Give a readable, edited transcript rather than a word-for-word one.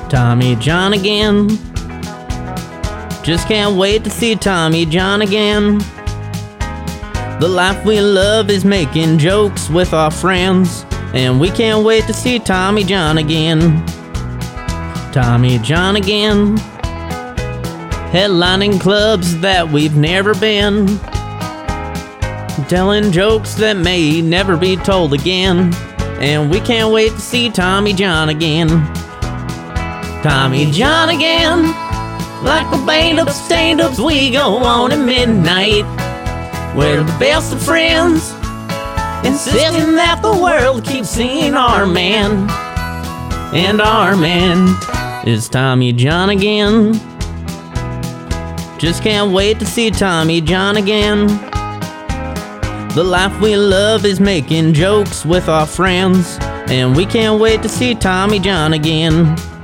Tommy John again. Just can't wait to see Tommy John again. The life we love is making jokes with our friends, and we can't wait to see Tommy John again. Tommy John again. Headlining clubs that we've never been, telling jokes that may never be told again, and we can't wait to see Tommy John again. Tommy John again. Like the band of stand-ups, we go on at midnight. We're the best of friends, insisting that the world keeps seeing our man. And our man is Tommy John again. Just can't wait to see Tommy John again. The life we love is making jokes with our friends, and we can't wait to see Tommy John again.